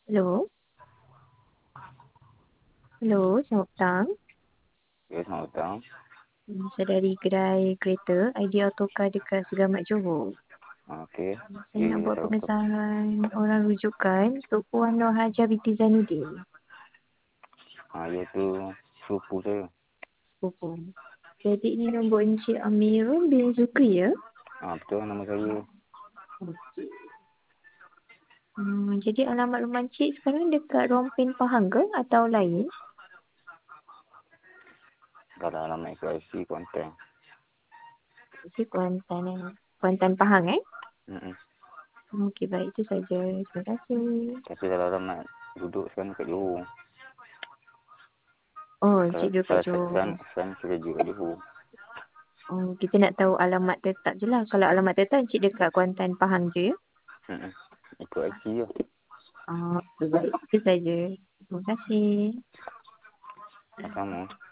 Hello, hello, selamat petang. Ya, selamat petang. Saya dari kedai kereta ID Autocar dekat Segamat Johor. Okey. Saya Ya, nak kita buat tahu apa. pengesahan orang rujukan untuk Puan Nur Hajah binti Zainuddin. Ya tu sepupu saya. Sepupu. Jadi ini nombor Encik Amirul bin Zukri ya? Betul nama saya. Okey. Jadi alamat rumah Encik sekarang dekat Rompin Pahang ke atau lain? Kalau alamat IC konten. Si Kuantan, Kuantan Pahang Hmm. Okey, baik itu saja. Terima kasih. Tapi kalau alamat duduk sekarang kat Johor. Oh, Kalau Encik duduk kat kalau Johor. sekarang saya kerja kat Johor. Oh, kita nak tahu alamat tetap je lah. Kalau alamat tetap, Encik dekat Kuantan Pahang je ya? Hmm. Ikut IC je. Baik. Itu saja. Terima kasih. Sama-sama.